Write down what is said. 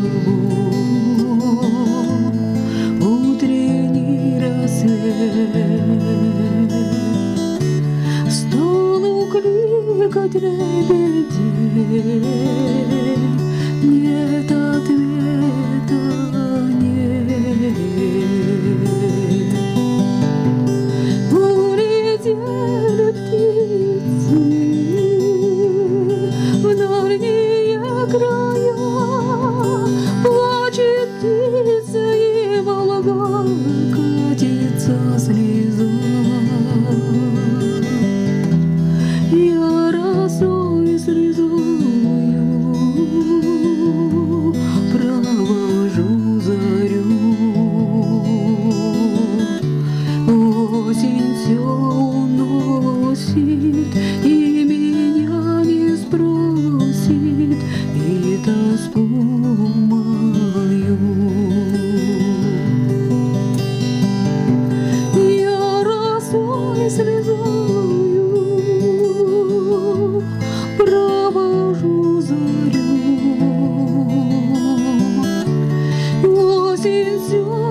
утренний рассвет. Стал укликать лебедей, нет ответа, нет. Улетели птицы в дальние края, плачет птица, и Волга катится слеза. Я росой слезою провожу зарю. Осень все уносит и меня не спросит, и тоску мою. Я росой слезою провожу зарю. Осень все